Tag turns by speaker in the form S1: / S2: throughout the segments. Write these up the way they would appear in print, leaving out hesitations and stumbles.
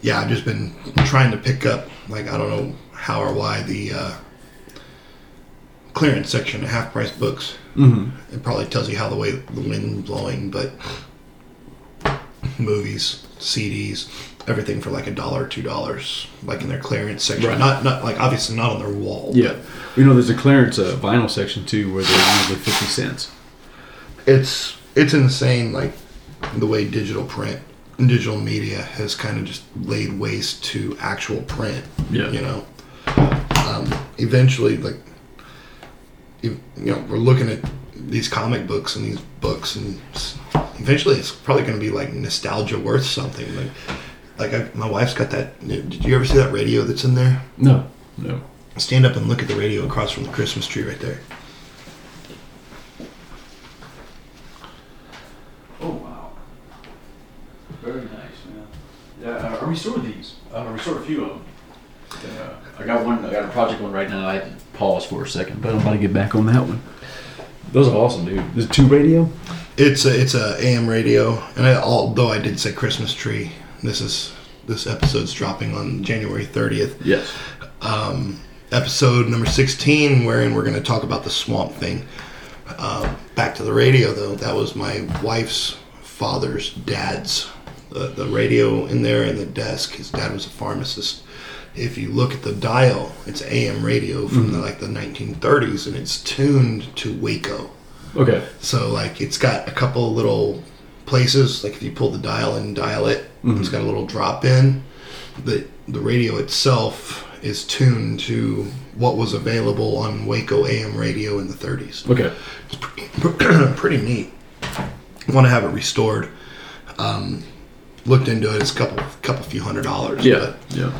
S1: yeah, I've just been trying to pick up, like, I don't know how or why, the clearance section of Half Price Books.
S2: Mm-hmm.
S1: It probably tells you how the wind's blowing, but movies, CDs, everything for like $1 or $2, like in their clearance section.
S2: Right.
S1: Not like obviously not on their wall.
S2: Yeah, there's a clearance vinyl section too, where they're usually 50 cents.
S1: It's insane, like the way digital media has kind of just laid waste to actual print.
S2: Yeah,
S1: Eventually, like we're looking at these comic books and these books, and eventually it's probably going to be like nostalgia worth something. My wife's got that. Did you ever see that radio that's in there?
S2: No.
S1: Stand up and look at the radio across from the Christmas tree right there.
S2: Oh wow, very nice, man. Yeah, I restored these. I restored a few of them. I got a project one right now. I had to pause for a second, but I'm about to get back on that one. Those are awesome, dude. Is it tube radio? It's
S1: a AM radio, and although I did say Christmas tree, this episode's dropping on January 30th.
S2: Yes.
S1: Episode number 16, wherein we're going to talk about the Swamp Thing. Back to the radio, though. That was my wife's father's dad's. The radio in there and the desk. His dad was a pharmacist. If you look at the dial, it's AM radio from the 1930s, and it's tuned to Waco.
S2: Okay.
S1: So like it's got a couple little places, like if you pull the dial and dial it, it's got a little drop in. The radio itself is tuned to what was available on Waco AM radio in the 30s.
S2: Okay.
S1: It's pretty neat. I want to have it restored. Looked into it. It's a couple few $100.
S2: Yeah.
S1: But,
S2: yeah.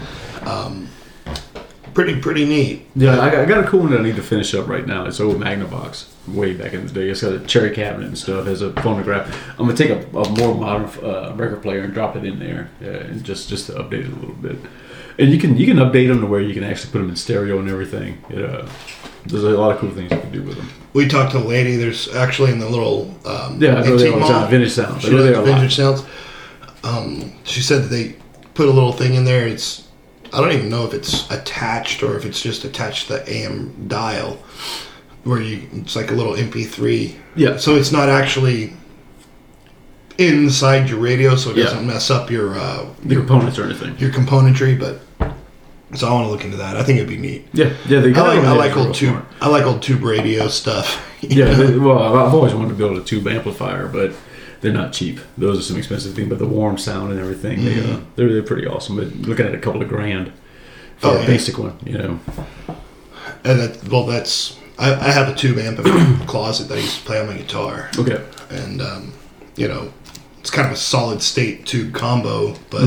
S1: Pretty neat.
S2: Yeah, I got a cool one that I need to finish up right now. It's old Magnavox, way back in the day. It's got a cherry cabinet and stuff. Has a phonograph. I'm gonna take a more modern record player and drop it in there, and just to update it a little bit. And you can update them to where you can actually put them in stereo and everything. There's a lot of cool things you can do with them.
S1: We talked to a lady. There's actually in the little
S2: I go there all the time. Vintage Sounds.
S1: She does Vintage Sounds. She said that they put a little thing in there. I don't even know if it's attached or if it's just attached to the AM dial, where it's like a little MP3.
S2: Yeah.
S1: So it's not actually inside your radio, so it doesn't mess up your
S2: components or anything.
S1: Your componentry, but so I want to look into that. I think it'd be neat.
S2: Yeah.
S1: I like old tube. I like old tube radio stuff.
S2: I've always wanted to build a tube amplifier, but they're not cheap. Those are some expensive things, but the warm sound and everything, they're pretty awesome. But looking at a couple of $grand for a basic one,
S1: And that's I have a tube amp in my closet that I used to play on my guitar.
S2: Okay.
S1: And it's kind of a solid state tube combo, but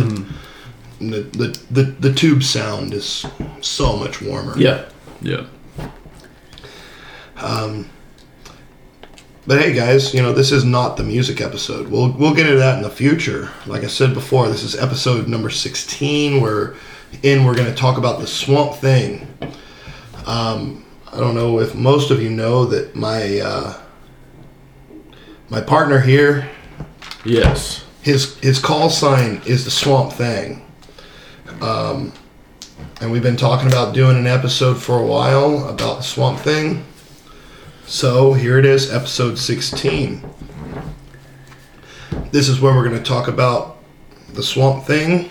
S1: the tube sound is so much warmer.
S2: Yeah.
S1: But hey guys, this is not the music episode. We'll get into that in the future. Like I said before, this is episode number 16. We're going to talk about the Swamp Thing. I don't know if most of you know that my partner here.
S2: Yes.
S1: His call sign is the Swamp Thing. And we've been talking about doing an episode for a while about the Swamp Thing. So here it is, episode 16. This is where we're going to talk about the Swamp Thing,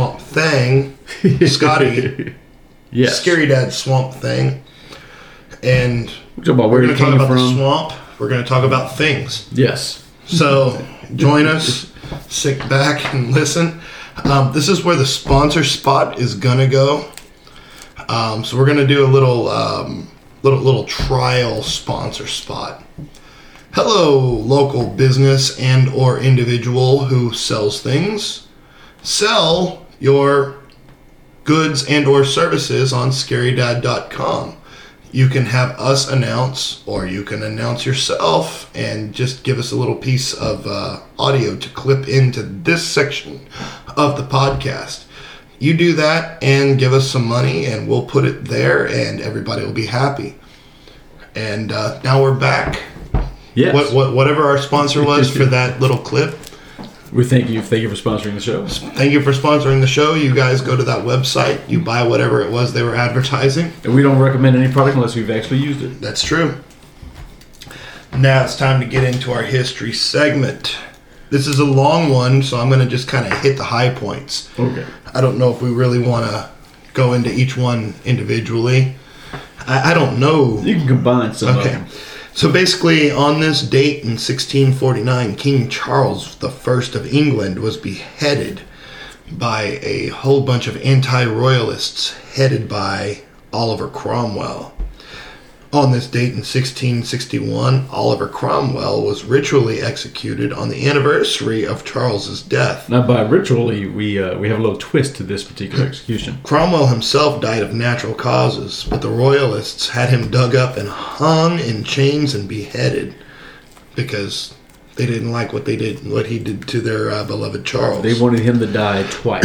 S1: Scotty,
S2: yes.
S1: Scary Dad Swamp Thing, and
S2: we're going to
S1: talk about the swamp. We're going to talk about things.
S2: Yes.
S1: So join us, sit back and listen. This is where the sponsor spot is going to go. So we're going to do a little trial sponsor spot. Hello, local business and or individual who sells things. Sell your goods and or services on scarydad.com. You can have us announce, or you can announce yourself and just give us a little piece of audio to clip into this section of the podcast. You do that and give us some money and we'll put it there and everybody will be happy. And now we're back.
S2: Yes.
S1: Whatever our sponsor was for that little clip,
S2: We thank you. Thank you for sponsoring the show.
S1: Thank you for sponsoring the show. You guys go to that website. You buy whatever it was they were advertising.
S2: And we don't recommend any product unless we've actually used it.
S1: That's true. Now it's time to get into our history segment. This is a long one, so I'm going to just kind of hit the high points.
S2: Okay.
S1: I don't know if we really want to go into each one individually. I don't know.
S2: You can combine some of them.
S1: So basically, on this date in 1649, King Charles I of England was beheaded by a whole bunch of anti-royalists headed by Oliver Cromwell. On this date in 1661, Oliver Cromwell was ritually executed on the anniversary of Charles's death.
S2: Now, by ritually, we have a little twist to this particular execution.
S1: Cromwell himself died of natural causes, but the royalists had him dug up and hung in chains and beheaded because they didn't like what he did to their beloved Charles.
S2: They wanted him to die twice.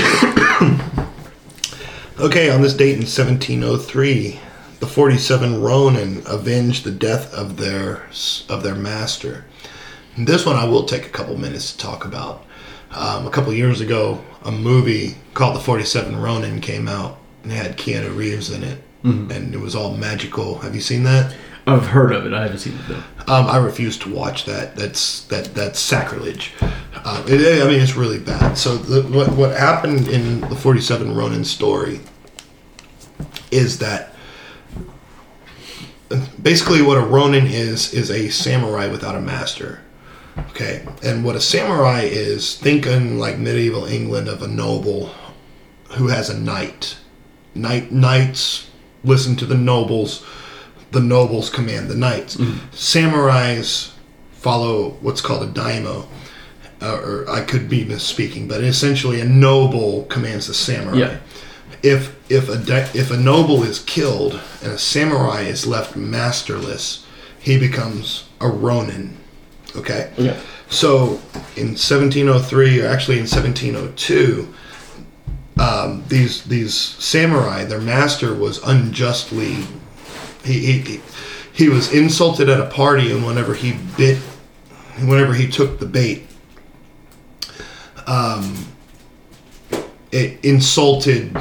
S1: Okay, on this date in 1703, the 47 Ronin avenged the death of their master. And this one I will take a couple minutes to talk about. A couple years ago, a movie called The 47 Ronin came out, and it had Keanu Reeves in it, and it was all magical. Have you seen that?
S2: I've heard of it. I haven't seen it though.
S1: I refuse to watch that. That's sacrilege. It's really bad. So what happened in the 47 Ronin story is that basically what a Ronin is a samurai without a master. Okay, and what a samurai is, think in like medieval England of a noble who has a knight. Knights listen to the nobles command the knights. Samurais follow what's called a daimyo, or I could be misspeaking, but essentially a noble commands the samurai.
S2: Yeah.
S1: If a noble is killed and a samurai is left masterless, he becomes a Ronin. Okay?
S2: Yeah.
S1: So in 1703, or actually in 1702, these samurai, their master was unjustly he was insulted at a party, and whenever he took the bait, it insulted.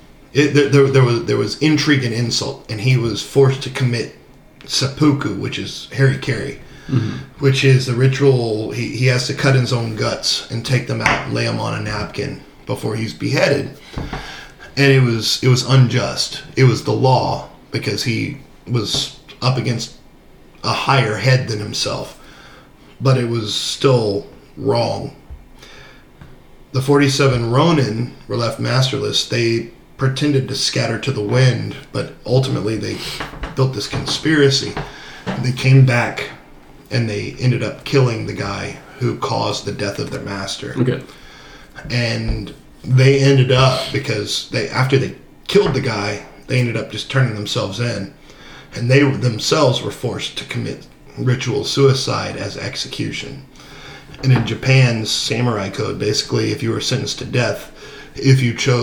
S1: There was intrigue and insult, and he was forced to commit seppuku, which is harikiri, which is the ritual. He has to cut his own guts and take them out and lay them on a napkin before he's beheaded. And it was unjust. It was the law because he was up against a higher head than himself, but it was still wrong. The 47 Ronin were left masterless. They pretended to scatter to the wind, but ultimately they built this conspiracy. They came back and they ended up killing the guy who caused the death of their master.
S2: Okay.
S1: And they ended up, because after they killed the guy, they ended up just turning themselves in, and they themselves were forced to commit ritual suicide as execution. And in Japan's samurai code, basically, if you were sentenced to death, if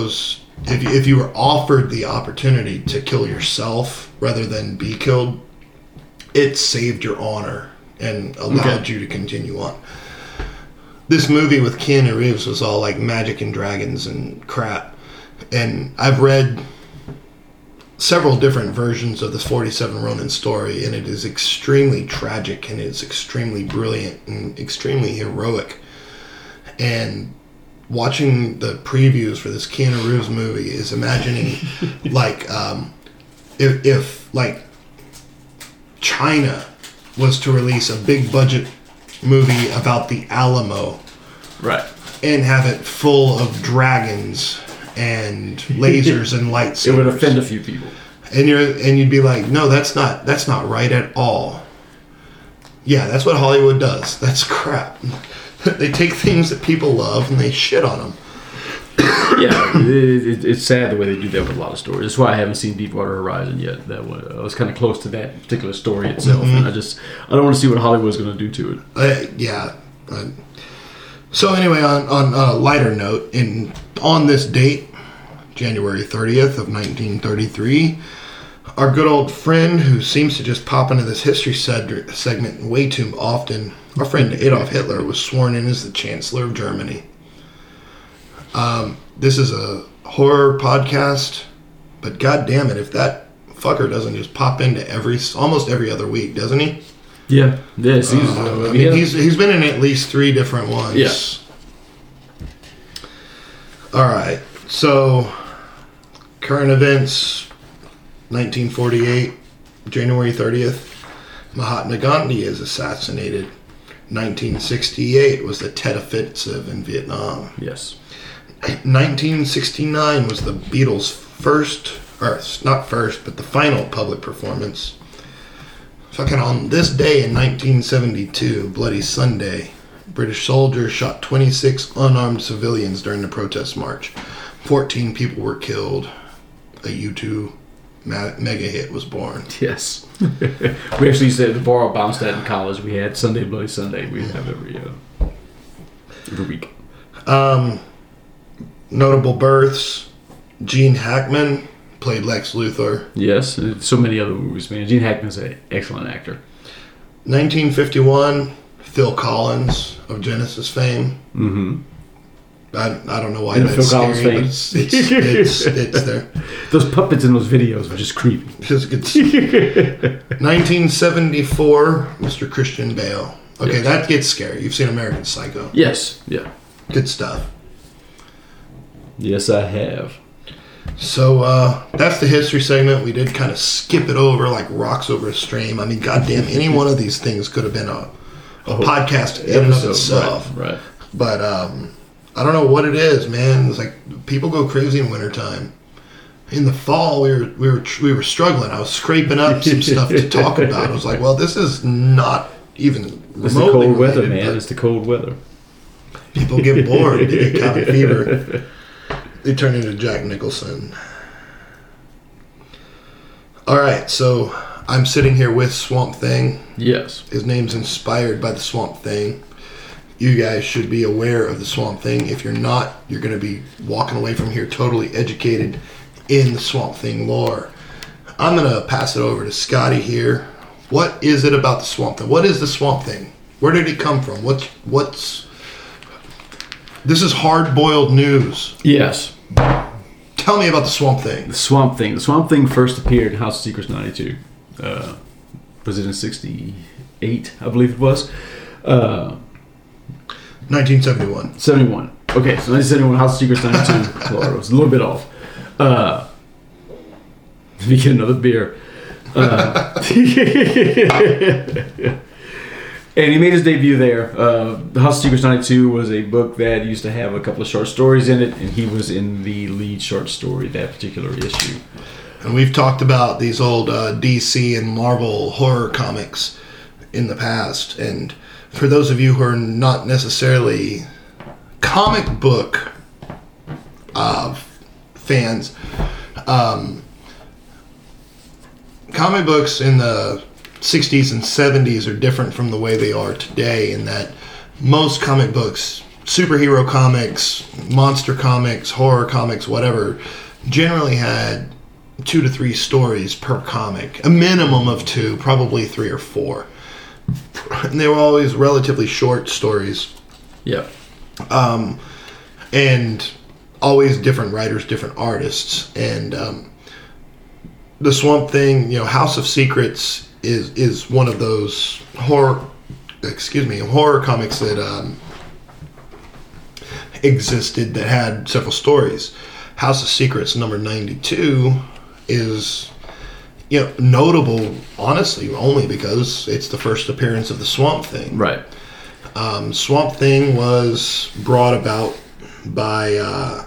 S1: you were offered the opportunity to kill yourself rather than be killed, it saved your honor and allowed you to continue on. This movie with Keanu Reeves was all like magic and dragons and crap. And I've read several different versions of this 47 Ronin story, and it is extremely tragic, and it's extremely brilliant and extremely heroic. And watching the previews for this Keanu Reeves movie is imagining like if like China was to release a big budget movie about the Alamo,
S2: right,
S1: and have it full of dragons and lasers and lightsabers.
S2: It would offend a few people.
S1: And you'd be like, no, that's not right at all. Yeah, that's what Hollywood does. That's crap. They take things that people love and they shit on them.
S2: Yeah, it's sad the way they do that with a lot of stories. That's why I haven't seen Deepwater Horizon yet. I was kind of close to that particular story itself, and I don't want to see what Hollywood's going to do to it.
S1: So anyway, on a lighter note, on this date, January 30th of 1933, our good old friend, who seems to just pop into this history segment way too often, Our friend Adolf Hitler was sworn in as the Chancellor of Germany. This is a horror podcast, but god damn it, if that fucker doesn't just pop into almost every other week, doesn't he?
S2: Yeah. Yes.
S1: He's been in at least 3 different ones.
S2: Yeah.
S1: All right. So, current events, 1948, January 30th, Mahatma Gandhi is assassinated. 1968 was the Tet Offensive in Vietnam.
S2: Yes.
S1: 1969 was the Beatles' but the final public performance. Fucking on this day in 1972, Bloody Sunday, British soldiers shot 26 unarmed civilians during the protest march. 14 people were killed. A U2 mega hit was born.
S2: Yes. We actually said the bar bounced that in college. We had Sunday Bloody Sunday. We have every week.
S1: Notable births. Gene Hackman played Lex Luthor.
S2: Yes, and so many other movies, man. Gene Hackman's an excellent actor.
S1: 1951, Phil Collins of Genesis fame.
S2: Mm-hmm.
S1: I don't know why
S2: And
S1: that's
S2: Phil Collins
S1: scary,
S2: fame.
S1: but it's there.
S2: Those puppets in those videos were just creepy.
S1: 1974, Mr. Christian Bale. Okay,
S2: Yes.
S1: that gets scary. You've seen American Psycho.
S2: Yes. Yeah.
S1: Good stuff.
S2: Yes, I have.
S1: So that's the history segment. We did kind of skip it over like rocks over a stream. I mean, goddamn, any one of these things could have been a podcast in and of itself.
S2: Right.
S1: But I don't know what it is, man. It's like people go crazy in wintertime. In the fall, we were struggling. I was scraping up some stuff to talk about. I was like, well, this is not even remotely
S2: It's the cold weather,
S1: related,
S2: man.
S1: but
S2: It's the cold weather.
S1: people get bored. They get cabin fever. They turn into Jack Nicholson. All right, so I'm sitting here with Swamp Thing.
S2: Yes.
S1: His name's inspired by the Swamp Thing. You guys should be aware of the Swamp Thing. If you're not, you're going to be walking away from here totally educated in the Swamp Thing lore. I'm going to pass it over to Scotty here. What is it about the Swamp Thing? What is the Swamp Thing? Where did it come from? What's... This is hard-boiled news.
S2: Yes.
S1: Tell me about the Swamp Thing.
S2: The Swamp Thing. The Swamp Thing first appeared in House of Secrets 92. Was it in 68, I believe it was?
S1: 1971.
S2: 71. Okay, so 1971, House of Secrets 92. Well, it was a little bit off. Let me get another beer. And he made his debut there. The House of Secrets 92 was a book that used to have a couple of short stories in it, and he was in the lead short story, that particular issue.
S1: And we've talked about these old DC and Marvel horror comics in the past. And for those of you who are not necessarily comic book fans, comic books in the 60s and 70s are different from the way they are today in that most comic books, superhero comics, monster comics, horror comics, whatever, generally had 2 to 3 stories per comic. A minimum of 2, probably 3 or 4. And they were always relatively short stories.
S2: Yeah.
S1: And always different writers, different artists. And the Swamp Thing, House of Secrets is one of those horror comics that existed that had several stories. House of Secrets number 92 is notable, honestly, only because it's the first appearance of the Swamp Thing.
S2: Right.
S1: Swamp Thing was brought about by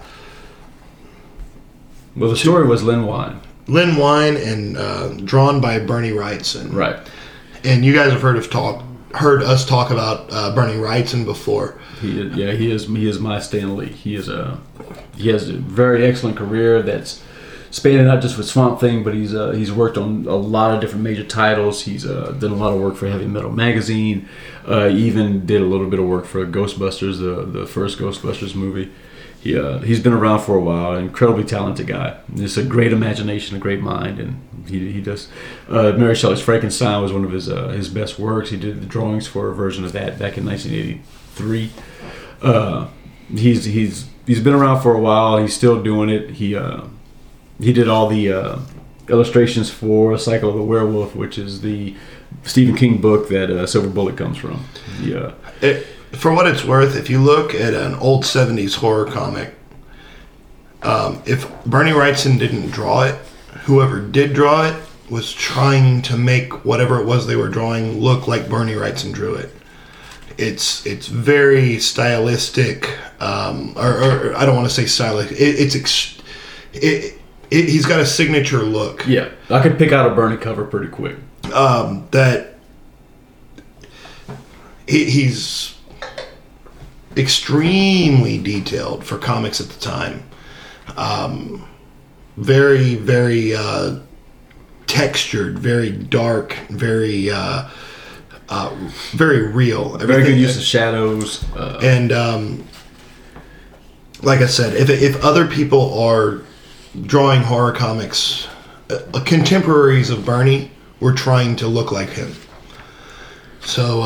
S2: Well, the story was Len Wein.
S1: Len Wein and drawn by Bernie Wrightson.
S2: Right.
S1: And you guys have heard us talk about Bernie Wrightson before.
S2: He is my Stan Lee. He has a very excellent career that's spanning not just with Swamp Thing, but he's worked on a lot of different major titles. He's done a lot of work for Heavy Metal Magazine. Even did a little bit of work for Ghostbusters, the first Ghostbusters movie. He's been around for a while. Incredibly talented guy. Just a great imagination, a great mind, and he does. Mary Shelley's Frankenstein was one of his best works. He did the drawings for a version of that back in 1983. He's been around for a while. He's still doing it. He did all the illustrations for Cycle of the Werewolf, which is the Stephen King book that Silver Bullet comes from. Yeah.
S1: For what it's worth, if you look at an old 70s horror comic, if Bernie Wrightson didn't draw it, whoever did draw it was trying to make whatever it was they were drawing look like Bernie Wrightson drew it. It's very stylistic, or I don't want to say stylistic. He's got a signature look.
S2: Yeah, I could pick out a Bernie cover pretty quick.
S1: That he's extremely detailed for comics at the time. Very, very textured, very dark, very very real.
S2: Everything, very good use of shadows.
S1: And like I said, if other people are drawing horror comics, contemporaries of Bernie were trying to look like him. So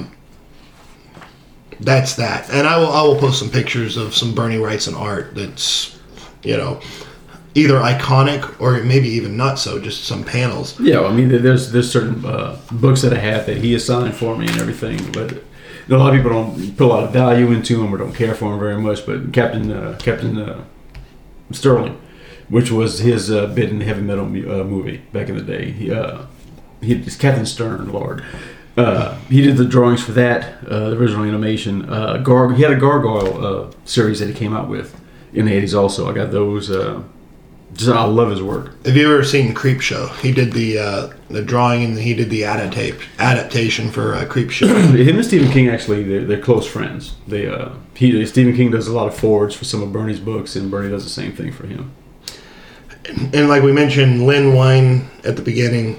S1: that's that. And I will post some pictures of some Bernie Wrightson art that's, either iconic or maybe even not so, just some panels.
S2: Yeah, I mean, there's certain books that I have that he has signed for me and everything, but a lot of people don't put a lot of value into him or don't care for him very much. But Captain Sterling, which was his bit in the heavy metal movie back in the day, he's Captain Stern, Lord. He did the drawings for that, the original animation. He had a Gargoyle series that he came out with in the 80s also. I got those. I love his work.
S1: Have you ever seen Creepshow? He did the drawing and he did the adaptation for Creepshow.
S2: Him and Stephen King, actually, they're close friends. Stephen King does a lot of forwards for some of Bernie's books, and Bernie does the same thing for him.
S1: And like we mentioned, Len Wein at the beginning,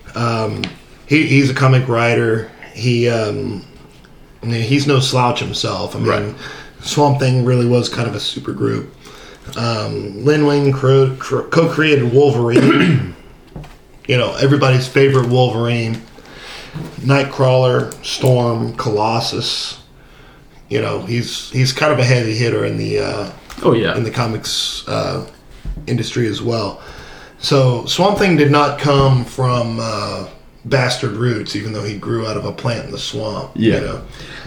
S1: he's a comic writer. He's no slouch himself. I mean, right. Swamp Thing really was kind of a super group. Len Wein co-created Wolverine. Everybody's favorite Wolverine. Nightcrawler, Storm, Colossus. He's kind of a heavy hitter in the in the comics industry as well. So Swamp Thing did not come from bastard roots, even though he grew out of a plant in the swamp.
S2: Yeah.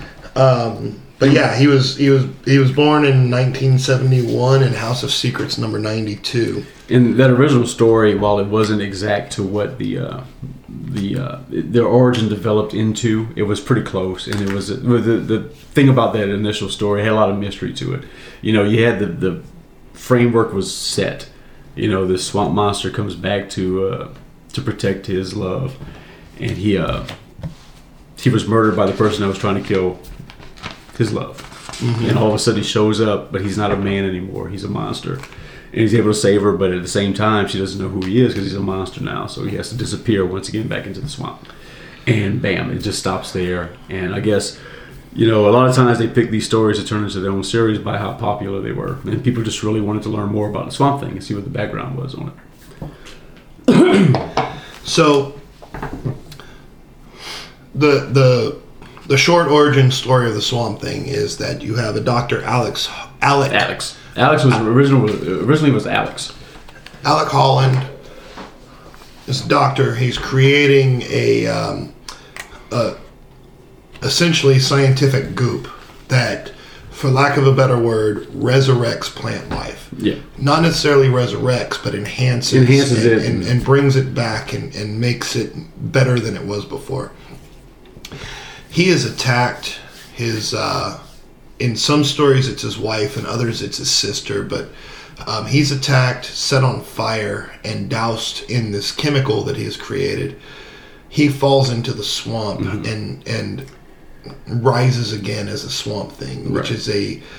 S1: But yeah, he was born in 1971 in House of Secrets number 92.
S2: In that original story, while it wasn't exact to what their origin developed into, it was pretty close. And it was the thing about that initial story, it had a lot of mystery to it. You had the framework was set. This swamp monster comes back to protect his love, and he was murdered by the person that was trying to kill his love. Mm-hmm. And all of a sudden he shows up, but he's not a man anymore. He's a monster. And he's able to save her, but at the same time she doesn't know who he is because he's a monster now. So he has to disappear once again back into the swamp. And bam, it just stops there. And I guess, a lot of times they pick these stories to turn into their own series by how popular they were. And people just really wanted to learn more about the Swamp Thing and see what the background was on
S1: it. So the short origin story of the Swamp Thing is that you have a Dr. Alex
S2: was originally was Alex.
S1: Alec Holland, this doctor, he's creating a essentially scientific goop that, for lack of a better word, resurrects plant life.
S2: Yeah.
S1: Not necessarily resurrects, but enhances
S2: it
S1: and brings it back and makes it better than it was before. He has attacked his, in some stories it's his wife, and others it's his sister, but he's attacked, set on fire, and doused in this chemical that he has created. He falls into the swamp and rises again as a Swamp Thing, which is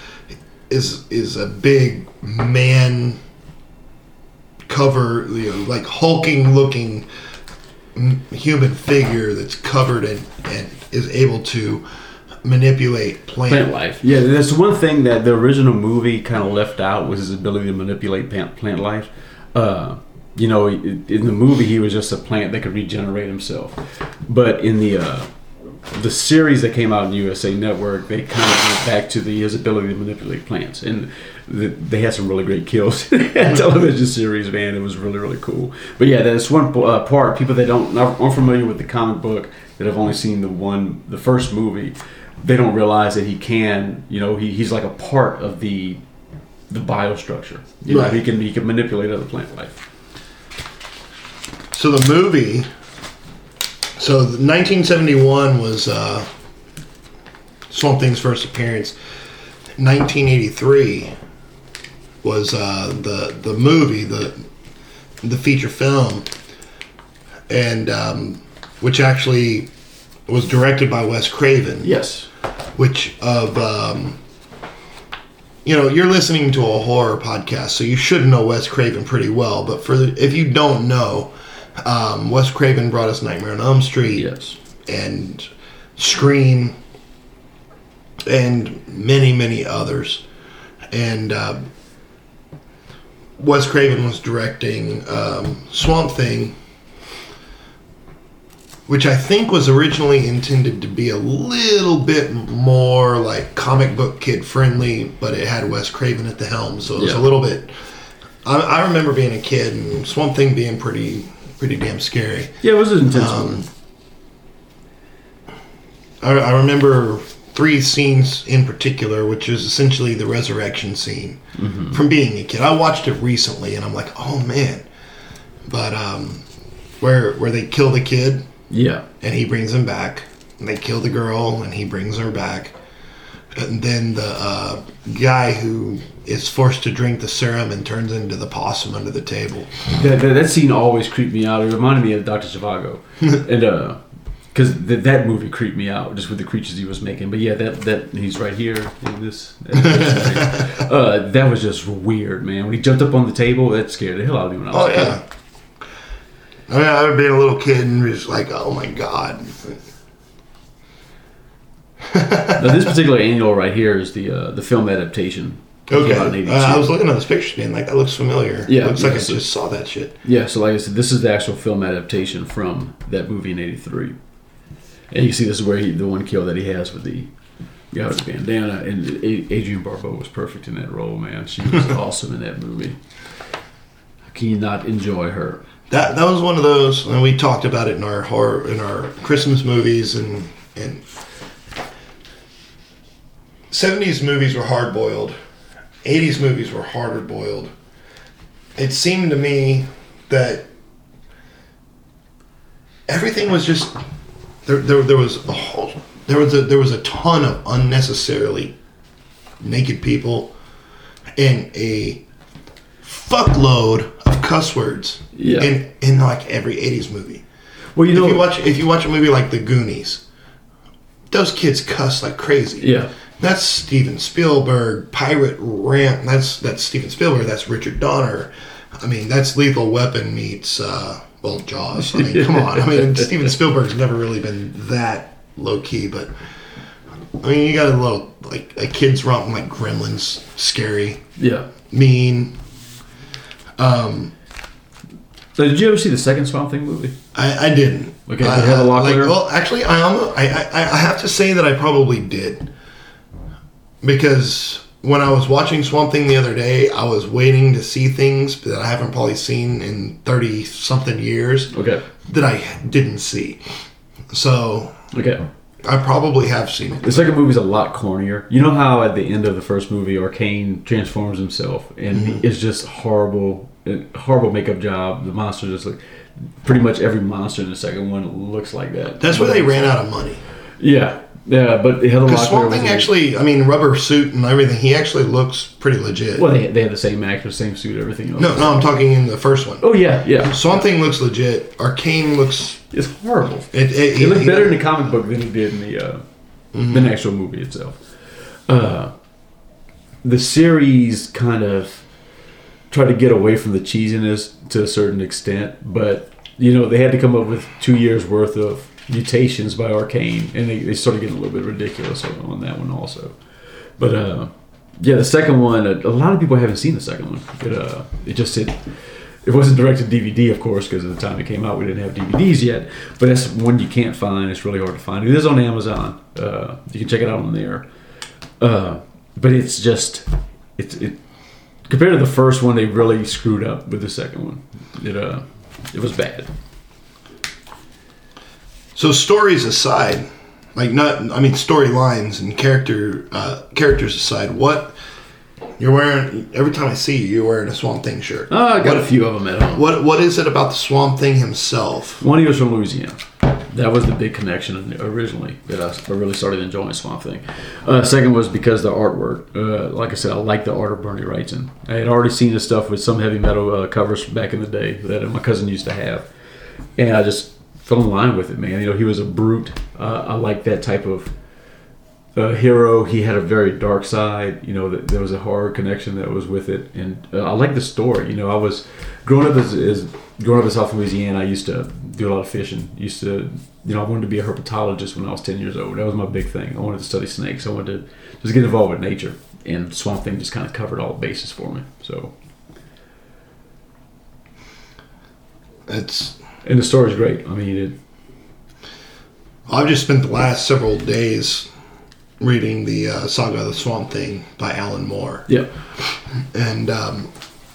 S1: a big man cover, like hulking looking human figure that's covered and is able to manipulate plant
S2: life. Yeah, that's one thing that the original movie kind of left out, was his ability to manipulate plant life. you know, in the movie he was just a plant that could regenerate himself, but in the series that came out in USA Network, they kind of went back to his ability to manipulate plants, and they had some really great kills in that television series. Man, it was really, really cool. But yeah, that's one part. People that aren't familiar with the comic book, that have only seen the first movie, they don't realize that he can, you know, he's like a part of the biostructure. You know, he can manipulate other plant life.
S1: So the movie, so 1971 was Swamp Thing's first appearance. 1983 was the movie, the feature film, and which actually was directed by Wes Craven.
S2: Yes.
S1: Which you know, you're listening to a horror podcast, so you should know Wes Craven pretty well. But if you don't know, Wes Craven brought us Nightmare on Elm Street,
S2: yes,
S1: and Scream, and many, many others. And Wes Craven was directing Swamp Thing, which I think was originally intended to be a little bit more like comic book kid friendly, but it had Wes Craven at the helm, so it was a little bit. I remember being a kid and Swamp Thing being pretty damn scary.
S2: Yeah, it was an intense one.
S1: I remember 3 scenes in particular, which is essentially the resurrection scene from being a kid. I watched it recently and I'm like, oh man. But where they kill the kid.
S2: Yeah.
S1: And he brings him back. And they kill the girl, and he brings her back. And then the guy who is forced to drink the serum and turns into the possum under the table.
S2: That scene always creeped me out. It reminded me of Dr. Zhivago. And because that movie creeped me out, just with the creatures he was making. But yeah, that he's right here in this. That was just weird, man. When he jumped up on the table, that scared the hell out of me when I was a kid.
S1: I mean, I remember being a little kid and just like, oh my god.
S2: Now, this particular annual right here is the film adaptation.
S1: Okay. I was looking at this picture being like, that looks familiar.
S2: Yeah.
S1: Looks like I just saw that shit.
S2: Yeah, so like I said, this is the actual film adaptation from that movie in '83. And you can see this is where the one kill that he has with the guy with the bandana. And Adrienne Barbeau was perfect in that role, man. She was awesome in that movie. Can you not enjoy her?
S1: That was one of those, and we talked about it in our Christmas movies, and 70s movies were hard boiled, 80s movies were harder boiled. It seemed to me that everything was just there was a ton of unnecessarily naked people and a fuckload of cuss words in like every 80s movie. Well, you know, if you watch a movie like The Goonies, those kids cuss like crazy.
S2: Yeah.
S1: That's Steven Spielberg. Pirate Ramp. That's Steven Spielberg. That's Richard Donner. I mean, that's Lethal Weapon meets Jaws. I mean, come on. I mean, Steven Spielberg's never really been that low key, but I mean, you got a little like a kids romping like Gremlins, scary, mean.
S2: So did you ever see the second Swamp Thing movie?
S1: I didn't.
S2: Okay, did it have a lock layer?
S1: Well, actually, I have to say that I probably did. Because when I was watching Swamp Thing the other day, I was waiting to see things that I haven't probably seen in 30-something years.
S2: Okay.
S1: That I didn't see. So...
S2: Okay.
S1: I probably have seen it.
S2: The second movie's a lot cornier. You know how at the end of the first movie, Arcane transforms himself, and it's just horrible makeup job. The monster just like pretty much every monster in the second one looks like that.
S1: That's where they ran out of money.
S2: Yeah, but they had a lot.
S1: Because Swamp Thing actually, I mean, rubber suit and everything. He actually looks pretty legit.
S2: Well, they had the same actor, same suit, everything else.
S1: No, I'm talking in the first one.
S2: Oh yeah.
S1: Swamp Thing looks legit. Arcane looks.
S2: It's horrible.
S1: It
S2: looked better in the comic book than it did in the actual movie itself. The series kind of tried to get away from the cheesiness to a certain extent, but they had to come up with 2 years worth of mutations by Arcane, and they started getting a little bit ridiculous on that one also. But the second one, a lot of people haven't seen the second one. It wasn't direct to DVD, of course, because at the time it came out, we didn't have DVDs yet. But that's one you can't find. It's really hard to find. It is on Amazon. You can check it out on there. But it's just it compared to the first one, they really screwed up with the second one. It was bad.
S1: So stories aside, storylines and characters aside, what you're wearing every time I see you, you're wearing a Swamp Thing shirt.
S2: I got a few of them at home.
S1: What is it about the Swamp Thing himself?
S2: One, he was from Louisiana. That was the big connection originally that I really started enjoying Swamp Thing. Second was because the artwork. Like I said, I like the art of Bernie Wrightson. I had already seen his stuff with some heavy metal covers back in the day that my cousin used to have, and I just fell in line with it, man. He was a brute. I like that type of hero. He had a very dark side. There was a horror connection that was with it, and I like the story. I was growing up in South Louisiana. I used to do a lot of fishing. I wanted to be a herpetologist when I was 10 years old. That was my big thing. I wanted to study snakes. I wanted to just get involved with nature, and Swamp Thing just kind of covered all the bases for me. So, and the story's great.
S1: I've just spent the last several days reading the Saga of the Swamp Thing by Alan Moore.
S2: Yeah.
S1: And,
S2: the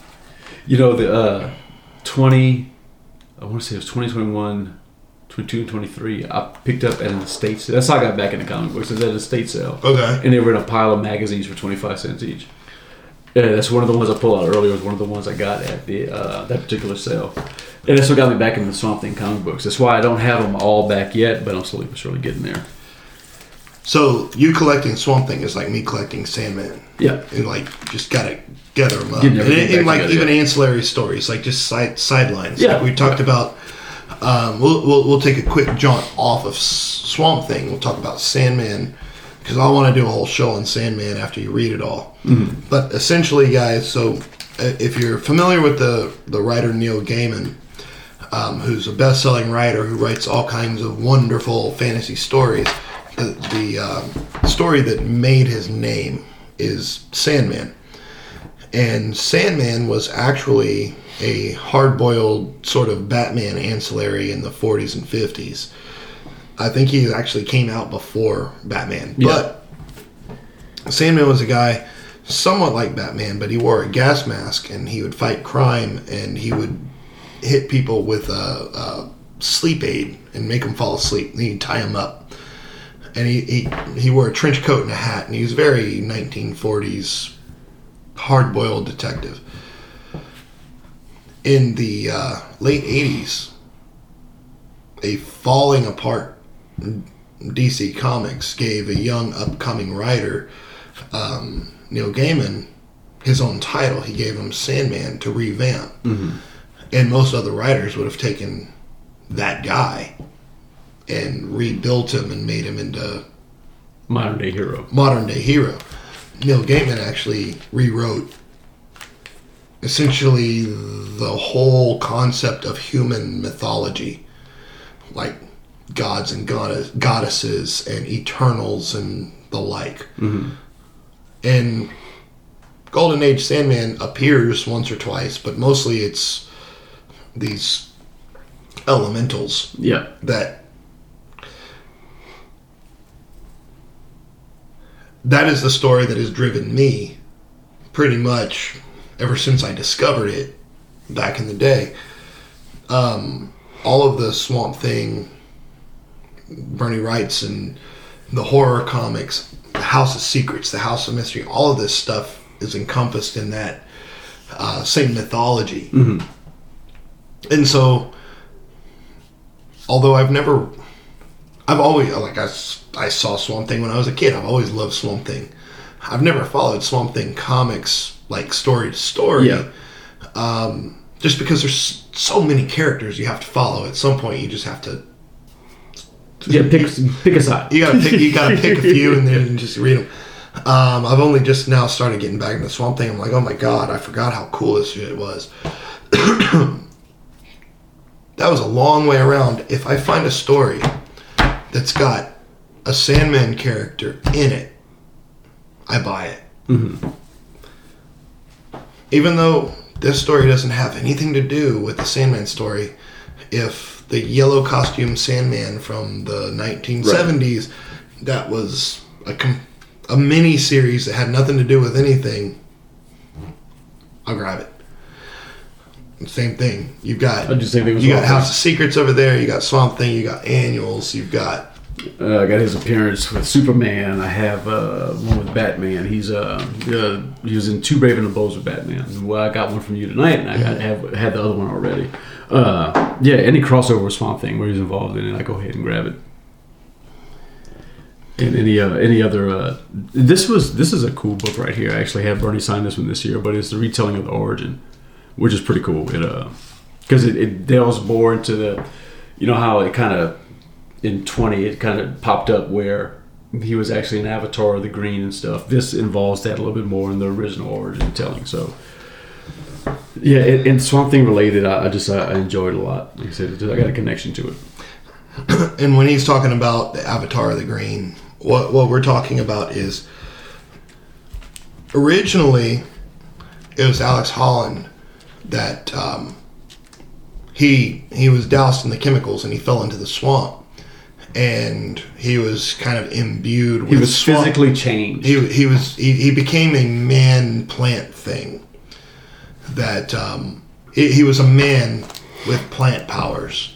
S2: 2021, 22, and 23, I picked up at an estate sale. That's how I got back into comic books. It was at an estate sale.
S1: Okay.
S2: And they were in a pile of magazines for 25 cents each. That's one of the ones I pulled out earlier. Was one of the ones I got at that particular sale. And that's what got me back into the Swamp Thing comic books. That's why I don't have them all back yet, but I'm slowly but surely getting there.
S1: So you collecting Swamp Thing is like me collecting Sandman.
S2: Yeah.
S1: And just gotta gather them up. And even ancillary stories, like just sidelines.
S2: Yeah.
S1: Like we talked about. We'll take a quick jaunt off of Swamp Thing. We'll talk about Sandman, because I want to do a whole show on Sandman after you read it all.
S2: Mm-hmm.
S1: But essentially, guys, so if you're familiar with the writer Neil Gaiman, who's a best-selling writer who writes all kinds of wonderful fantasy stories, the story that made his name is Sandman. And Sandman was actually a hard-boiled sort of Batman ancillary in the 40s and 50s. I think he actually came out before Batman. Yeah. But Sandman was a guy somewhat like Batman, but he wore a gas mask, and he would fight crime, and he would hit people with a sleep aid and make them fall asleep. And he'd tie them up. And he wore a trench coat and a hat, and he was very 1940s hard-boiled detective. In the late 80s, a falling apart DC Comics gave a young upcoming writer, Neil Gaiman, his own title. He gave him Sandman to revamp. Mm-hmm. And most other writers would have taken that guy and rebuilt him and made him into
S2: modern day hero.
S1: Neil Gaiman actually rewrote essentially the whole concept of human mythology, like gods and goddesses and eternals and the like. Mm-hmm. And Golden Age Sandman appears once or twice, but mostly it's these elementals.
S2: Yeah.
S1: That is the story that has driven me pretty much ever since I discovered it back in the day. All of the Swamp Thing, Bernie Wrightson, the horror comics, the House of Secrets, the House of Mystery, all of this stuff is encompassed in that same mythology. Mm-hmm. And so, although I saw Swamp Thing when I was a kid. I've always loved Swamp Thing. I've never followed Swamp Thing comics like story to story. Yeah. Just because there's so many characters you have to follow. At some point, you just have to.
S2: Yeah, pick a side.
S1: You gotta pick a few and then just read them. I've only just now started getting back into Swamp Thing. I'm like, oh my god, I forgot how cool this shit was. That was a long way around. If I find a story that's got a Sandman character in it, I buy it. Mm-hmm. Even though this story doesn't have anything to do with the Sandman story. If the yellow costume Sandman from the 1970s, that was a mini series that had nothing to do with anything, I'll grab it. Same thing. You've got you got House of Secrets over there. You got Swamp Thing. You got Annuals. You've got.
S2: I got his appearance with Superman. I have one with Batman. He was in Too Brave and the Bold with Batman. Well, I got one from you tonight, and I had the other one already. Any crossover with Swamp Thing where he's involved in it, I go ahead and grab it. And any other this is a cool book right here. I actually had Bernie sign this one this year, but it's the retelling of the origin, which is pretty cool. Because it delves more into the, how it kind of in 20 it kind of popped up where he was actually an avatar of the green and stuff. This involves that a little bit more in the original origin telling. So yeah, and Swamp Thing related, I enjoyed it a lot. Like I said, I got a connection to it.
S1: And when he's talking about the avatar of the green, what we're talking about is originally it was Alex Holland that he was doused in the chemicals and he fell into the swamp, and he was kind of imbued with.
S2: He was swamp. Physically changed.
S1: He became a man plant thing. That he was a man with plant powers.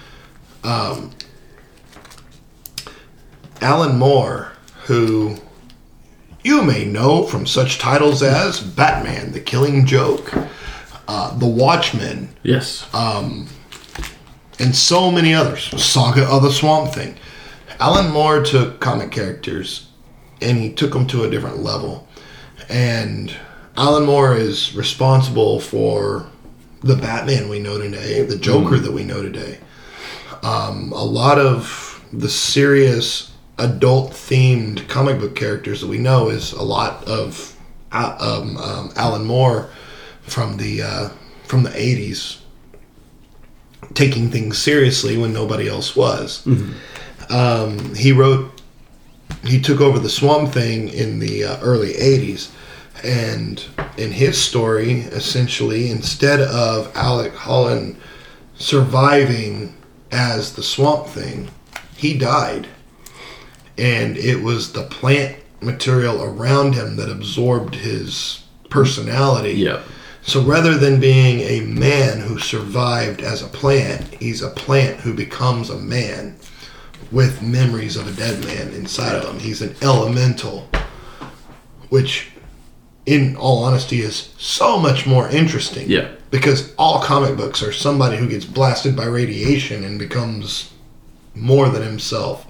S1: Alan Moore, who you may know from such titles as Batman, The Killing Joke, The Watchmen,
S2: yes,
S1: and so many others, Saga of the Swamp Thing. Alan Moore took comic characters and he took them to a different level. And Alan Moore is responsible for the Batman we know today, the Joker that we know today. A lot of the serious adult-themed comic book characters that we know is a lot of Alan Moore from the 80s, taking things seriously when nobody else was. Mm-hmm. He took over the Swamp Thing in the early 80s, and in his story, essentially, instead of Alex Holland surviving as the Swamp Thing, he died. And it was the plant material around him that absorbed his personality.
S2: Yeah.
S1: So rather than being a man who survived as a plant, he's a plant who becomes a man with memories of a dead man inside of him. He's an elemental, which, in all honesty, is so much more interesting.
S2: Yeah. Because
S1: all comic books are somebody who gets blasted by radiation and becomes more than himself.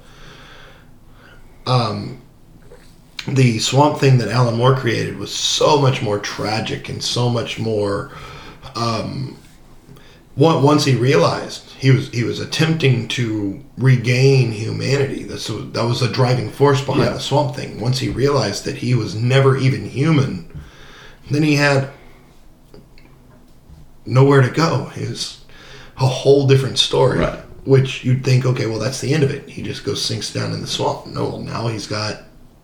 S1: The Swamp Thing that Alan Moore created was so much more tragic and so much more. Once he realized he was attempting to regain humanity, that was a driving force behind the Swamp Thing. Once he realized that he was never even human, then he had nowhere to go. It was a whole different story.
S2: Right.
S1: Which you'd think, okay, well, that's the end of it. He just goes sinks down in the swamp. No, now he's got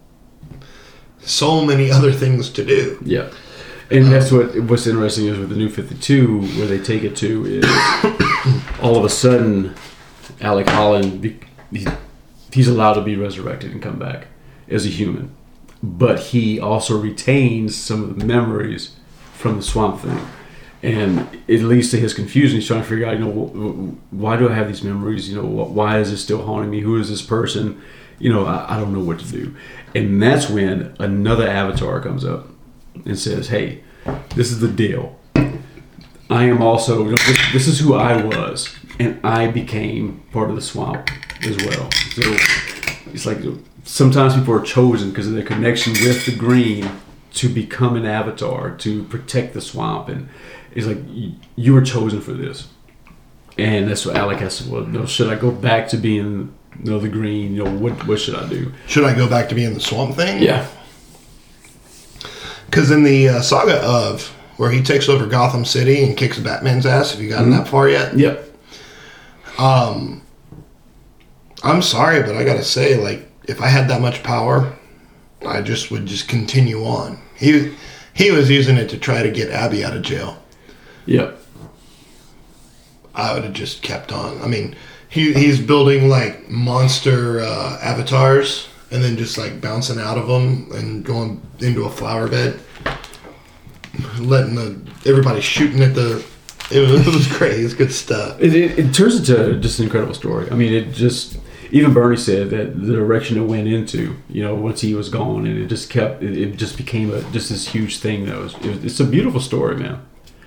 S1: so many other things to do.
S2: Yeah. And that's what's interesting is with the New 52, where they take it to is all of a sudden, Alec Holland, he's allowed to be resurrected and come back as a human. But he also retains some of the memories from the Swamp Thing. And it leads to his confusion. He's trying to figure out, why do I have these memories? Why is this still haunting me? Who is this person? I don't know what to do. And that's when another avatar comes up and says, hey, this is the deal. I am also, this is who I was. And I became part of the swamp as well. So it's like sometimes people are chosen because of their connection with the green to become an avatar, to protect the swamp. And it's like, you were chosen for this. And that's what Alec has to, should I go back to being the green? What should I do?
S1: Should I go back to being the Swamp Thing?
S2: Yeah.
S1: Because in the saga of where he takes over Gotham City and kicks Batman's ass, have you gotten that far yet?
S2: Yep.
S1: I'm sorry, but I gotta say, if I had that much power, I would just continue on. He was using it to try to get Abby out of jail.
S2: Yep.
S1: I would have just kept on. I mean, he's building like monster avatars and then just like bouncing out of them and going into a flower bed, letting everybody shooting at the. It was great. It's good stuff.
S2: It turns into just an incredible story. I mean, it just. Even Bernie said that the direction it went into, once he was gone, and it just kept, it just became just this huge thing. It's a beautiful story, man.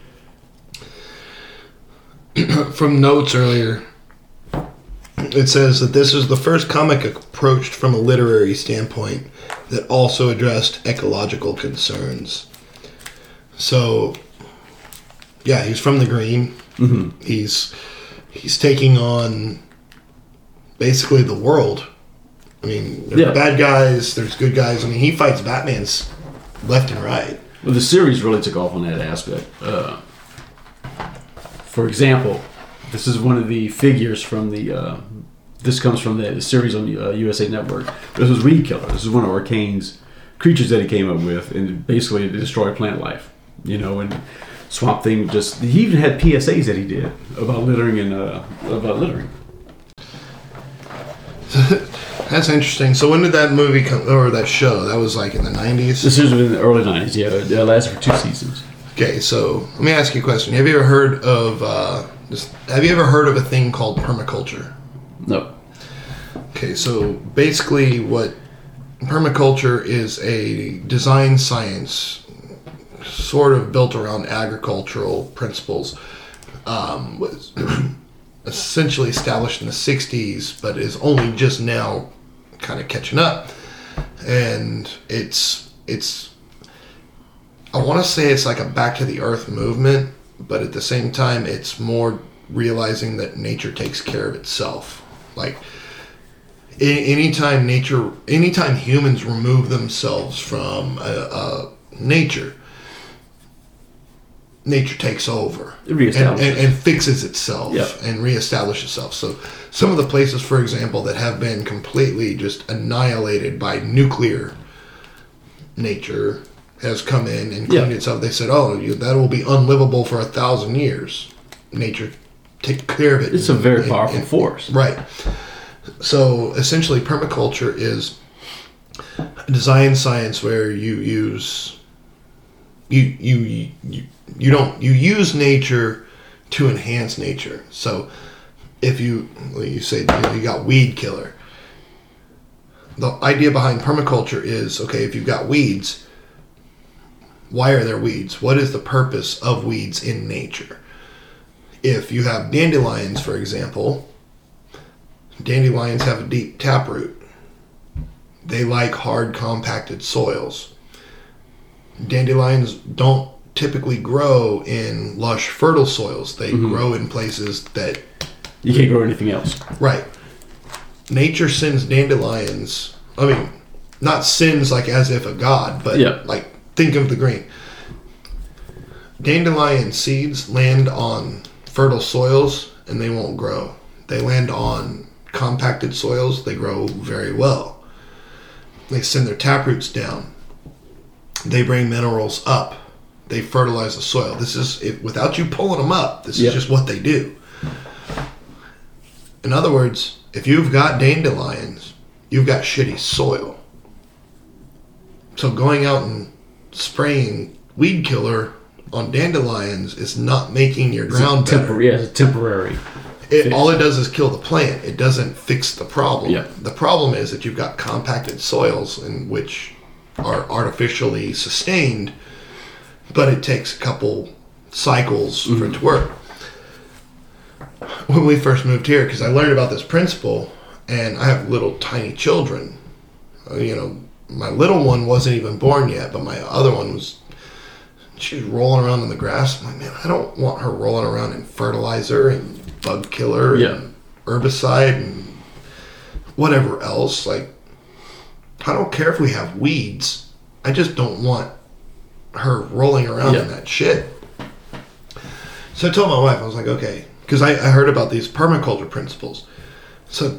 S1: From notes earlier, it says that this is the first comic approached from a literary standpoint that also addressed ecological concerns. So, yeah, he's from the Green.
S2: Mm-hmm.
S1: He's taking on basically the world. I mean, there's bad guys, there's good guys. I mean, he fights Batman's left and right.
S2: Well, the series really took off on that aspect. For example, this is one of the figures from the. This comes from the series on USA Network. This was Weed Killer. This is one of Arcane's creatures that he came up with, and basically to destroy plant life. And Swamp Thing he even had PSAs that he did about littering and about littering.
S1: That's interesting. So when did that movie come, or that show? That was like in the 90s?
S2: This was in the early 90s, yeah. It lasted for 2 seasons.
S1: Okay, so let me ask you a question. Have you ever heard of a thing called permaculture?
S2: No.
S1: Okay, so basically what permaculture is a design science sort of built around agricultural principles. Was essentially established in the 60s, but is only just now kind of catching up. And it's I want to say it's like a back to the earth movement, but at the same time it's more realizing that nature takes care of itself. Like anytime humans remove themselves from nature takes over and fixes itself and reestablishes itself. So some of the places, for example, that have been completely just annihilated by nuclear nature has come in and cleaned itself. They said, that will be unlivable for 1,000 years. Nature take care of it.
S2: It's a very powerful force.
S1: Right. So essentially permaculture is a design science where you use use nature to enhance nature. So if you say you got weed killer, the idea behind permaculture is, okay, if you've got weeds, why are there weeds? What is the purpose of weeds in nature? If you have dandelions, for example, dandelions have a deep taproot. They like hard, compacted soils. Dandelions don't typically grow in lush, fertile soils. They grow in places that...
S2: You can't grow anything else.
S1: Right. Nature sends dandelions... I mean, not sins like as if a god, but like, think of the green. Dandelion seeds land on fertile soils and they won't grow. They land on compacted soils, they grow very well. They send their taproots down. They bring minerals up. They fertilize the soil. This is, without you pulling them up, this is just what they do. In other words, if you've got dandelions, you've got shitty soil. So going out and spraying weed killer on dandelions is not making your ground better.
S2: It's temporary.
S1: All it does is kill the plant. It doesn't fix the problem.
S2: Yeah.
S1: The problem is that you've got compacted soils in which are artificially sustained, but it takes a couple cycles for it to work. When we first moved here, because I learned about this principle, and I have little tiny children. My little one wasn't even born yet, but my other one was. She was rolling around in the grass. I'm like, man, I don't want her rolling around in fertilizer and bug killer and herbicide and whatever else. Like, I don't care if we have weeds. I just don't want her rolling around in that shit. So I told my wife, I was like, okay, because I heard about these permaculture principles. So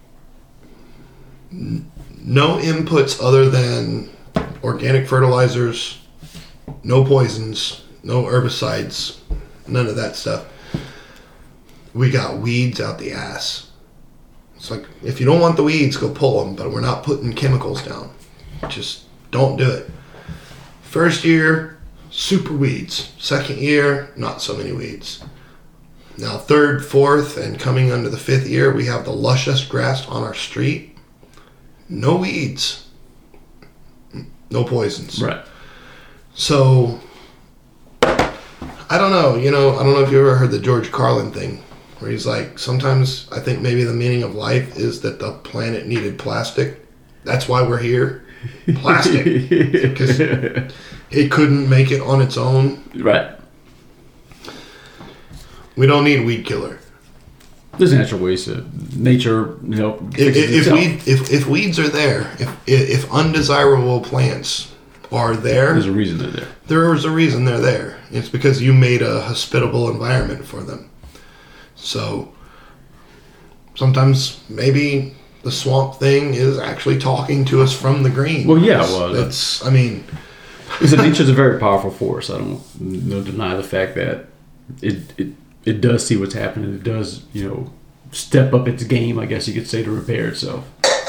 S1: no inputs other than organic fertilizers, no poisons, no herbicides, none of that stuff. We got weeds out the ass. It's like, if you don't want the weeds, go pull them, but we're not putting chemicals down. Just don't do it. First year, super weeds. Second year, not so many weeds. Now, third, fourth, and coming under the fifth year, we have the lushest grass on our street. No weeds. No poisons.
S2: Right.
S1: So, I don't know. I don't know if you ever heard the George Carlin thing, where he's like, sometimes I think maybe the meaning of life is that the planet needed plastic. That's why we're here. Plastic. Because it couldn't make it on its own.
S2: Right.
S1: We don't need weed killer.
S2: There's natural ways to nature,
S1: If weeds are there, if undesirable plants are there,
S2: there's a reason they're there.
S1: There is a reason they're there. It's because you made a hospitable environment for them. So sometimes maybe the swamp thing is actually talking to us from the green.
S2: Well, yeah,
S1: nature's
S2: a very powerful force. I don't deny the fact that it does see what's happening. It does, step up its game, I guess you could say, to repair itself.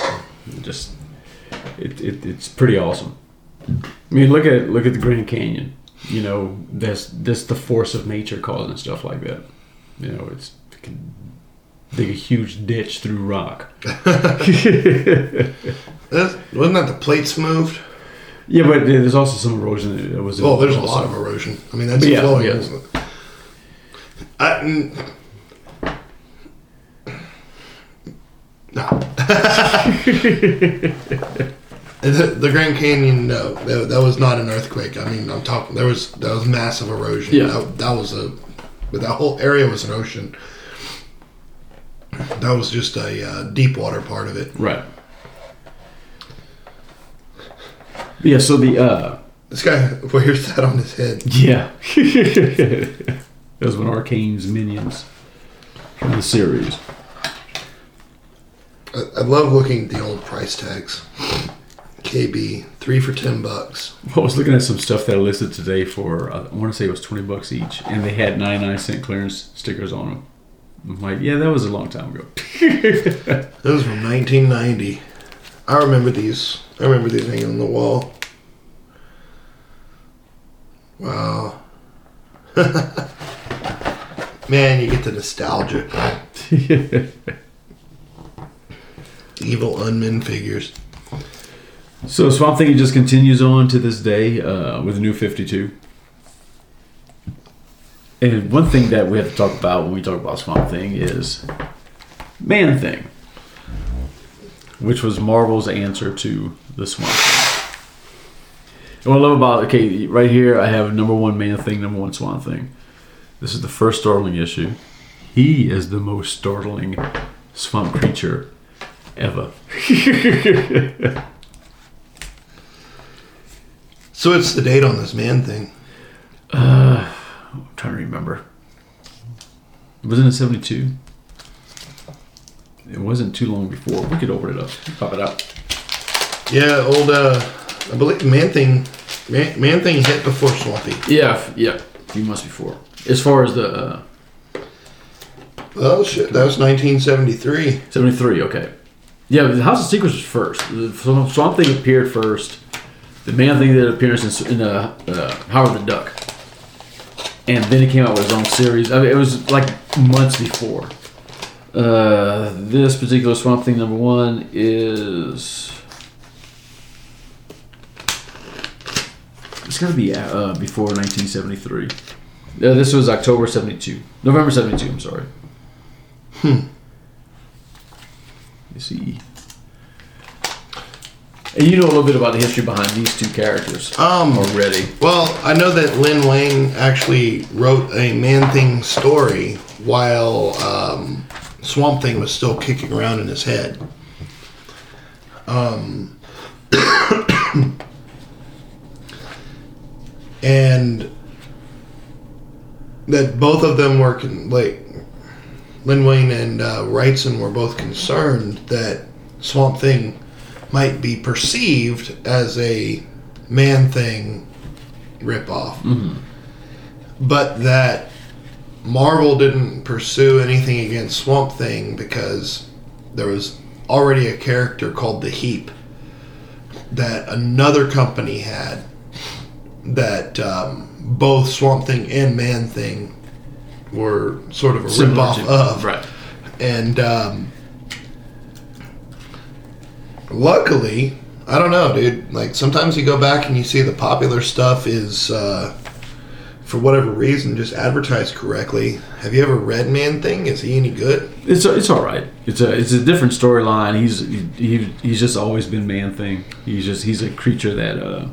S2: It's pretty awesome. I mean, look at the Grand Canyon. That's the force of nature causing stuff like that. It can dig a huge ditch through rock.
S1: Wasn't that the plates moved?
S2: Yeah, but there's also some erosion that was.
S1: There's a lot of erosion. I mean, that's flowing.
S2: Yeah.
S1: Isn't it? No. The Grand Canyon, no, that was not an earthquake. I mean, I'm talking. That was massive erosion.
S2: Yeah.
S1: But that whole area was an ocean. That was just a deep water part of it.
S2: Right. Yeah. So
S1: this guy wears that on his head.
S2: Yeah. That was one of Arcane's minions from the series.
S1: I love looking at the old price tags. KB, 3 for $10.
S2: I was looking at some stuff that I listed today for, I want to say it was $20 each, and they had 99-cent clearance stickers on them. I'm like, yeah, that was a long time ago.
S1: That was from 1990. I remember these hanging on the wall. Wow. Man, you get the nostalgia. Evil Unmin figures.
S2: So Swamp Thing just continues on to this day with the New 52. And one thing that we have to talk about when we talk about Swamp Thing is Man-Thing, which was Marvel's answer to the Swamp Thing. And what I love about, right here I have number 1 Man-Thing, number 1 Swamp Thing. This is the first startling issue. He is the most startling swamp creature ever.
S1: So what's the date on this Man-Thing?
S2: I'm trying to remember. Wasn't it 72? It wasn't too long before. We could open it up. Pop it out.
S1: Yeah, old, I believe Man-Thing hit before Swampy.
S2: Yeah, a few months before. As far as the...
S1: oh, shit, that was 1973.
S2: 73, okay. Yeah, the House of Secrets was first. The Swamp Thing appeared first. The Man-Thing did an appearance in Howard the Duck. And then he came out with his own series. I mean, it was like months before. This particular Swamp Thing number 1 is... it's got to be before 1973. This was October 72. November 72, I'm sorry. You see. And you know a little bit about the history behind these two characters already.
S1: Well, I know that Lin Wayne actually wrote a Man-Thing story while Swamp Thing was still kicking around in his head. And that both of them were, Lin Wayne and Wrightson were both concerned that Swamp Thing might be perceived as a Man-Thing ripoff. Mm-hmm. But that Marvel didn't pursue anything against Swamp Thing because there was already a character called the Heap that another company had that both Swamp Thing and Man Thing were sort of a rip-off of.
S2: Right.
S1: And luckily, I don't know, dude. Like, sometimes you go back and you see the popular stuff is, for whatever reason, just advertised correctly. Have you ever read Man Thing? Is he any good?
S2: It's all right. It's a different storyline. He's just always been Man Thing. He's a creature that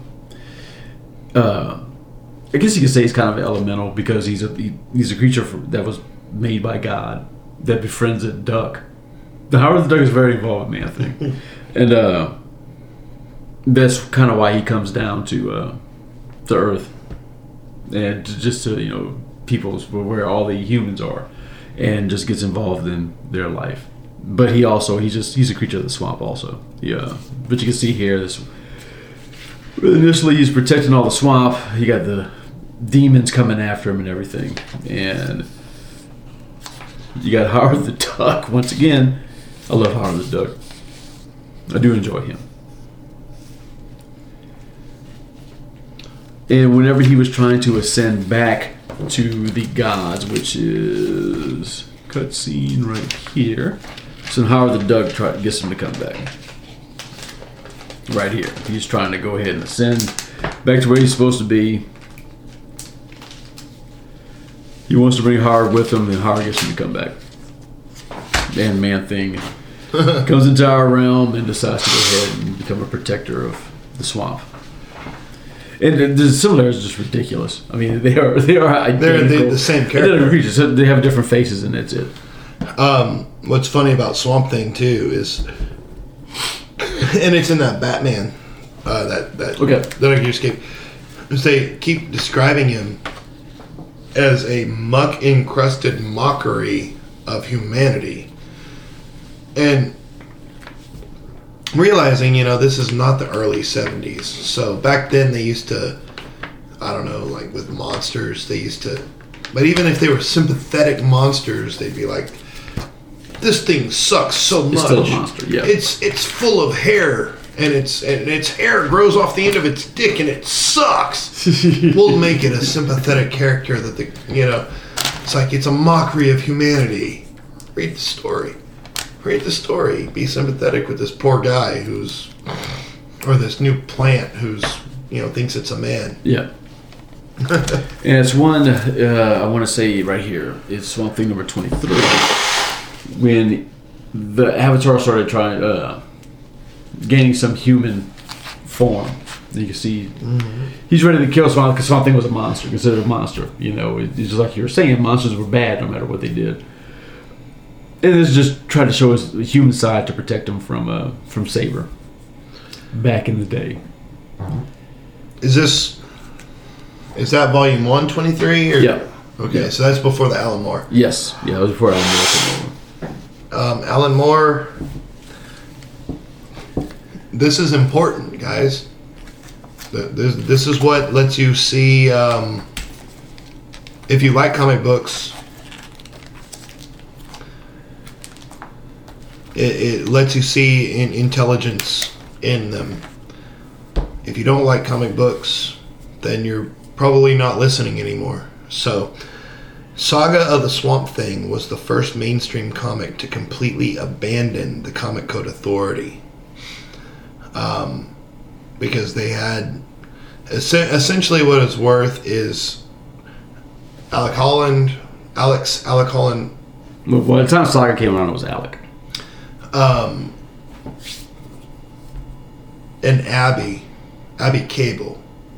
S2: I guess you could say he's kind of elemental because he's a creature that was made by God that befriends a duck. The Howard the Duck is very involved with Man Thing, and that's kind of why he comes down to Earth and just to people's where all the humans are, and just gets involved in their life. But he's a creature of the swamp also. Yeah, but you can see here this. Initially, he's protecting all the swamp. You got the demons coming after him and everything, and you got Howard the Duck once again. I love Howard the Duck. I do enjoy him. And whenever he was trying to ascend back to the gods, which is cutscene right here, so Howard the Duck gets him to come back. Right here, he's trying to go ahead and ascend back to where he's supposed to be. He wants to bring Howard with him, and Howard gets him to come back. And Man Thing comes into our realm and decides to go ahead and become a protector of the swamp. And the similarities are just ridiculous. I mean, they are identical.
S1: They're the same character.
S2: Creatures. So they have different faces, and that's it.
S1: What's funny about Swamp Thing too is, and it's in that Batman that I can escape. Is they keep describing him as a muck-encrusted mockery of humanity, and realizing, this is not the early 70s. So back then they used to, I don't know, like with monsters, they used to, but even if they were sympathetic monsters, they'd be like, this thing sucks so much.
S2: It's still a monster, yeah.
S1: It's full of hair, and its hair grows off the end of its dick, and it sucks. We'll make it a sympathetic character that it's like it's a mockery of humanity. Read the story. Be sympathetic with this poor guy or this new plant who's, thinks it's a man.
S2: Yeah. And it's one, I want to say right here, it's Swamp Thing number 23. When the Avatar started trying, gaining some human form. You can see he's ready to kill Swamp because Swamp Thing was a monster, considered a monster. It's just like you were saying, monsters were bad no matter what they did. And this is just trying to show his human side to protect him from Saber. Back in the day.
S1: Is that volume 123?
S2: Yeah.
S1: Okay,
S2: yeah.
S1: So that's before the Alan Moore.
S2: Yes. Yeah, that was before Alan Moore.
S1: Alan Moore. This is important, guys. This is what lets you see, if you like comic books, it lets you see intelligence in them. If you don't like comic books, then you're probably not listening anymore. So, Saga of the Swamp Thing was the first mainstream comic to completely abandon the Comic Code Authority. Because they had... Essentially what it's worth is Alec Holland...
S2: Well, by the time Saga came around, it was Alec.
S1: And Abby Cable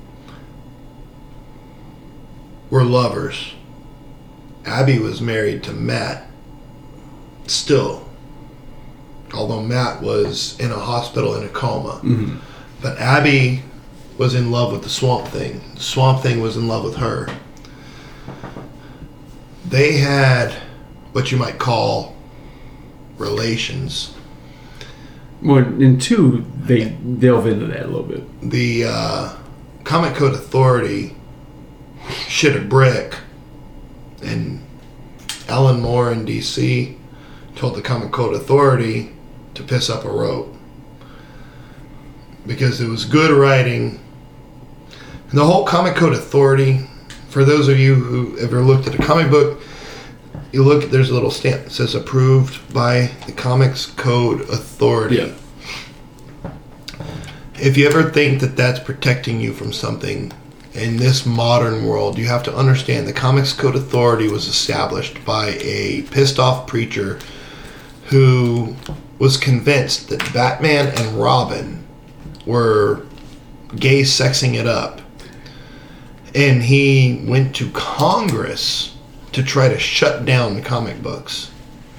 S1: were lovers. Abby was married to Matt still, although Matt was in a hospital in a coma.
S2: Mm-hmm.
S1: But Abby was in love with the Swamp Thing. The Swamp Thing was in love with her. They had what you might call relations.
S2: Well, in 2, they delve into that a little bit.
S1: The Comic Code Authority shit a brick and Alan Moore in DC told the Comic Code Authority to piss up a rope because it was good writing. And the whole Comic Code Authority, for those of you who ever looked at a comic book, you look, there's a little stamp that says approved by the Comics Code Authority.
S2: Yeah.
S1: If you ever think that that's protecting you from something in this modern world, you have to understand the Comics Code Authority was established by a pissed off preacher who was convinced that Batman and Robin were gay sexing it up. And he went to Congress to try to shut down the comic books.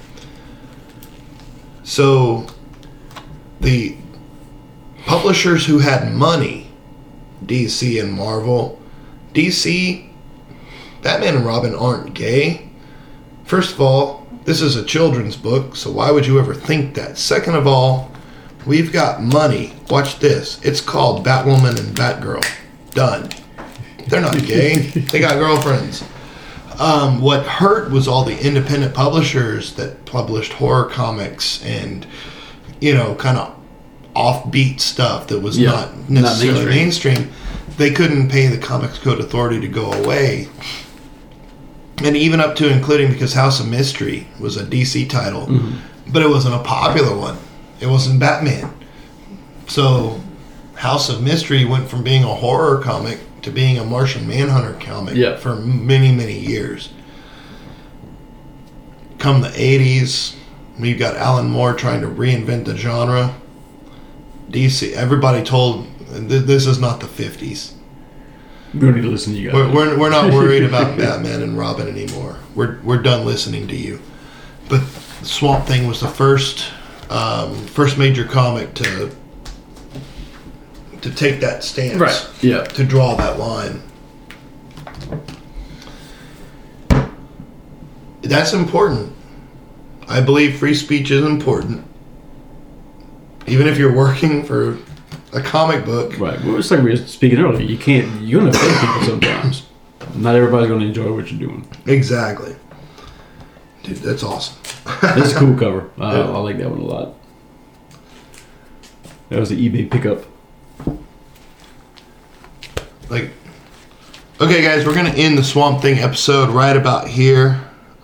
S1: So the publishers who had money, DC and Marvel, DC, Batman and Robin aren't gay. First of all, this is a children's book, so why would you ever think that? Second of all, we've got money. Watch this. It's called Batwoman and Batgirl. Done. They're not gay. They got girlfriends. What hurt was all the independent publishers that published horror comics and, kind of offbeat stuff that was not necessarily mainstream. They couldn't pay the Comics Code Authority to go away. And even up to including, because House of Mystery was a DC title, but it wasn't a popular one. It wasn't Batman. So House of Mystery went from being a horror comic to being a Martian Manhunter comic for many, many years. Come the 80s, we've got Alan Moore trying to reinvent the genre. DC, everybody told, this is not the 50s.
S2: We don't need to listen to you guys.
S1: We're not worried about Batman and Robin anymore. We're done listening to you. But Swamp Thing was the first major comic to take that stance.
S2: Right. Yeah.
S1: To draw that line. That's important. I believe free speech is important. Even if you're working for a comic book.
S2: Right. Well, it's like we were speaking earlier. You're going to offend people sometimes. Not everybody's going to enjoy what you're doing.
S1: Exactly. Dude, that's awesome.
S2: That's a cool cover. I like that one a lot. That was the eBay pickup.
S1: Okay, guys, we're going to end the Swamp Thing episode right about here.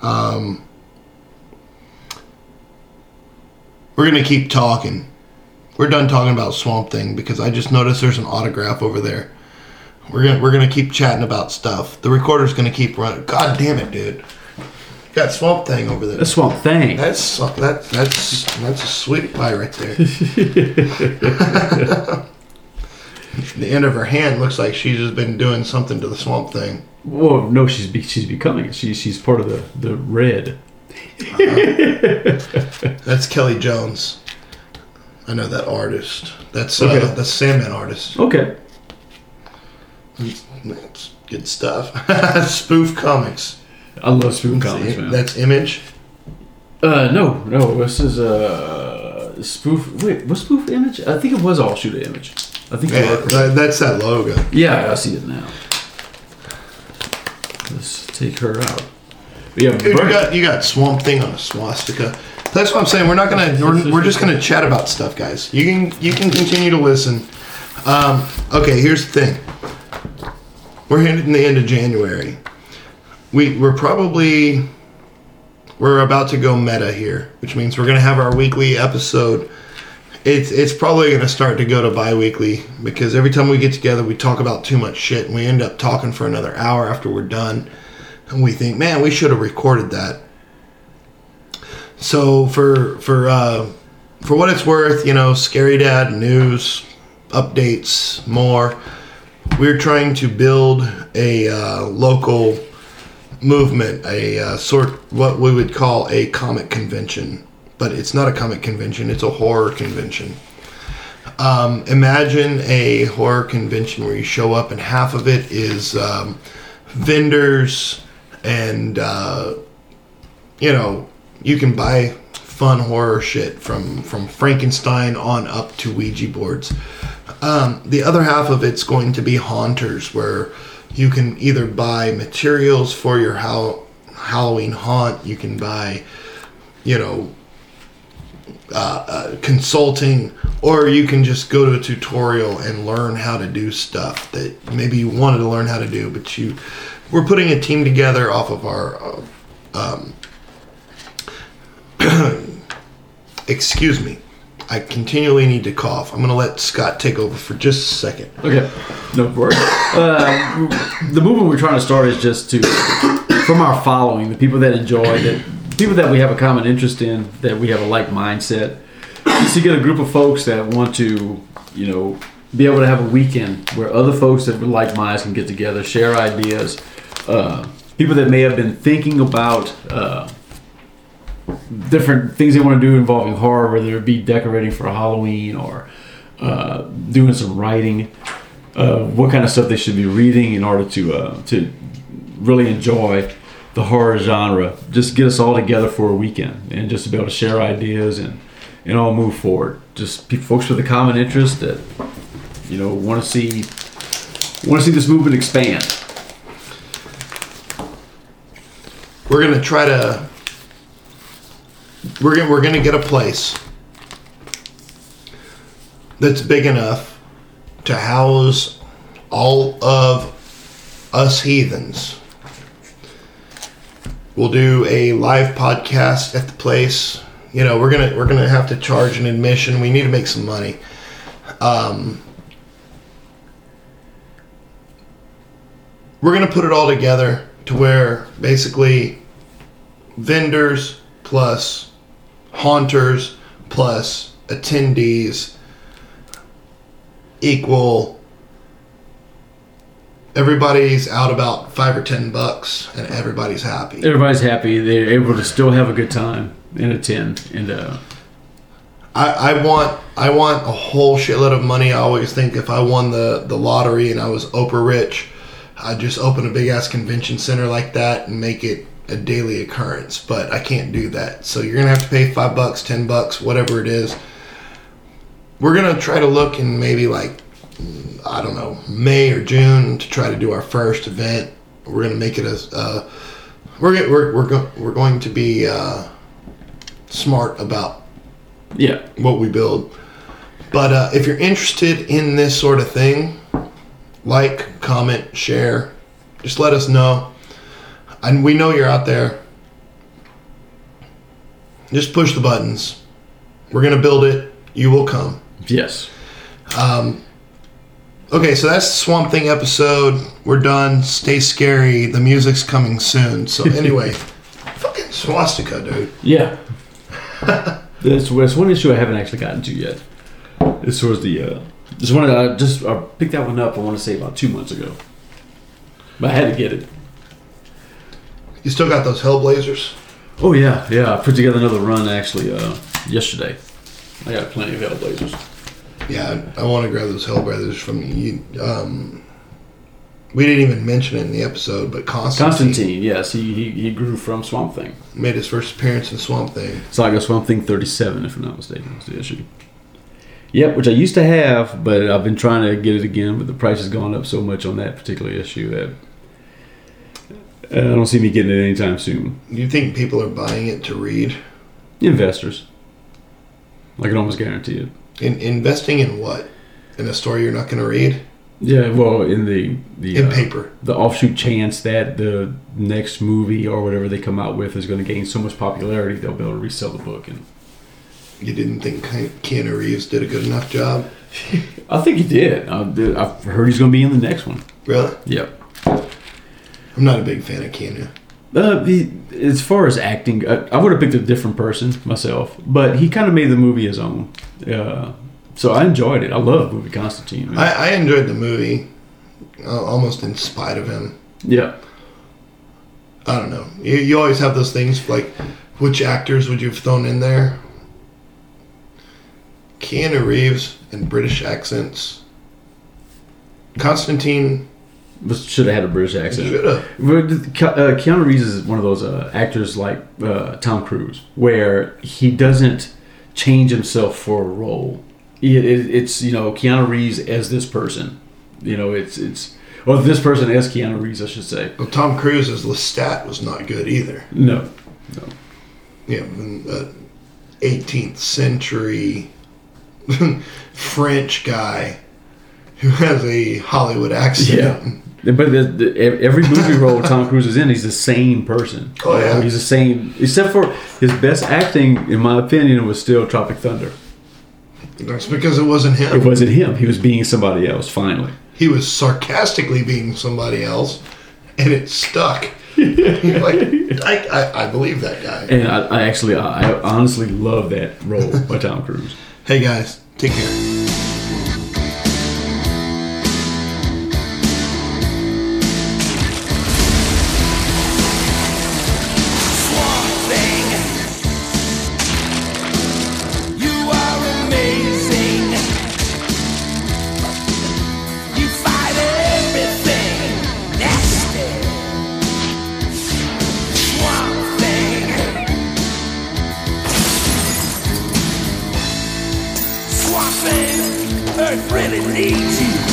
S1: We're going to keep talking. We're done talking about Swamp Thing because I just noticed there's an autograph over there. We're gonna keep chatting about stuff. The recorder's gonna keep running. God damn it, dude! Got Swamp Thing over there.
S2: That's Swamp Thing.
S1: That's a sweetie pie right there. The end of her hand looks like she's just been doing something to the Swamp Thing.
S2: Well, no, she's becoming. She's part of the red.
S1: That's Kelly Jones. I know that artist. That's Sandman artist.
S2: Okay.
S1: That's good stuff. Spoof comics.
S2: I love spoof comics, man.
S1: That's Image?
S2: No. This is spoof. Wait, was spoof Image? I think it was all shoot Image. I think
S1: that's that logo.
S2: Yeah, I see it now. Let's take her out. Yeah,
S1: dude, you got Swamp Thing on a swastika. That's what I'm saying. We're just gonna chat about stuff, guys. You can continue to listen. Okay, here's the thing. We're hitting the end of January. We're about to go meta here, which means we're gonna have our weekly episode. It's probably gonna start to go to bi-weekly because every time we get together, we talk about too much shit, and we end up talking for another hour after we're done, and we think, man, we should have recorded that. So for what it's worth, Scary Dad news, updates, more. We're trying to build a local movement, what we would call a comic convention, but it's not a comic convention; it's a horror convention. Imagine a horror convention where you show up and half of it is vendors and you can buy fun horror shit from Frankenstein on up to Ouija boards. The other half of it's going to be haunters, where you can either buy materials for your Halloween Haunt. You can buy, consulting, or you can just go to a tutorial and learn how to do stuff that maybe you wanted to learn how to do, but we're putting a team together off of our excuse me, I continually need to cough. I'm going to let Scott take over for just a second.
S2: Okay, no worries. The movement we're trying to start is just from our following, the people that enjoy, people that we have a common interest in, that we have a like mindset, just to get a group of folks that want to, be able to have a weekend where other folks that are like minds can get together, share ideas. People that may have been thinking about different things they want to do involving horror, whether it be decorating for Halloween or doing some writing, what kind of stuff they should be reading in order to really enjoy the horror genre. Just get us all together for a weekend and just to be able to share ideas and all move forward. Just folks with a common interest that want to see this movement expand.
S1: We're gonna try to. We're gonna get a place that's big enough to house all of us heathens. We'll do a live podcast at the place. We're gonna have to charge an admission. We need to make some money. We're gonna put it all together to where basically vendors plus haunters plus attendees equal everybody's out about $5 or $10 and everybody's happy.
S2: Everybody's happy. They're able to still have a good time and attend. And
S1: I want a whole shitload of money. I always think if I won the lottery and I was Oprah rich, I'd just open a big ass convention center like that and make it a daily occurrence. But I can't do that. So you're gonna have to pay $5, $10, whatever it is. We're gonna try to look in maybe I don't know, May or June to try to do our first event. We're gonna make it we're going to be smart about what we build. But if you're interested in this sort of thing, like, comment, share, just let us know. And we know you're out there. Just push the buttons. We're gonna build it. You will come.
S2: Yes.
S1: Okay, so that's the Swamp Thing episode. We're done. Stay scary. The music's coming soon. So anyway, fucking swastika, dude.
S2: Yeah. That's one issue I haven't actually gotten to yet. As far as I picked that one up, I want to say about 2 months ago. But I had to get it.
S1: You still got those Hellblazers?
S2: Oh, yeah. I put together another run, actually, yesterday. I got plenty of Hellblazers.
S1: Yeah, I want to grab those Hellblazers from you. We didn't even mention it in the episode, but Constantine,
S2: yes, he grew from Swamp Thing.
S1: Made his first appearance in Swamp Thing.
S2: Saga Swamp Thing 37, if I'm not mistaken, was the issue. Yep, which I used to have, but I've been trying to get it again, but the price has gone up so much on that particular issue that I don't see me getting it anytime soon.
S1: Do you think people are buying it to read?
S2: Investors. I can almost guarantee it.
S1: Investing in what? In a story you're not going to read?
S2: Yeah, well, in
S1: in paper.
S2: The offshoot chance that the next movie or whatever they come out with is going to gain so much popularity, they'll be able to resell the book. And
S1: you didn't think Keanu Reeves did a good enough job?
S2: I think he did. I've heard he's going to be in the next one.
S1: Really?
S2: Yep.
S1: I'm not a big fan of Keanu.
S2: As far as acting, I would have picked a different person myself, but he kind of made the movie his own. So I enjoyed it. I love the movie Constantine.
S1: I enjoyed the movie, almost in spite of him.
S2: Yeah.
S1: I don't know. You always have those things like, which actors would you have thrown in there? Keanu Reeves in British accents. Constantine
S2: should have had a British accent.
S1: Should have.
S2: Keanu Reeves is one of those actors like Tom Cruise, where he doesn't change himself for a role. It's Keanu Reeves as this person. It's Or this person as Keanu Reeves, I should say.
S1: Well, Tom Cruise's Lestat was not good either.
S2: No.
S1: Yeah, 18th century French guy who has a Hollywood accent.
S2: Yeah. But every movie role Tom Cruise is in, he's the same person.
S1: Oh, yeah.
S2: He's the same, except for his best acting, in my opinion, was still Tropic Thunder.
S1: That's because it wasn't him.
S2: It wasn't him. He was being somebody else, finally.
S1: He was sarcastically being somebody else, and it stuck. I believe that guy.
S2: And I honestly love that role by Tom Cruise.
S1: Hey, guys, take care.
S3: Earth really needs you.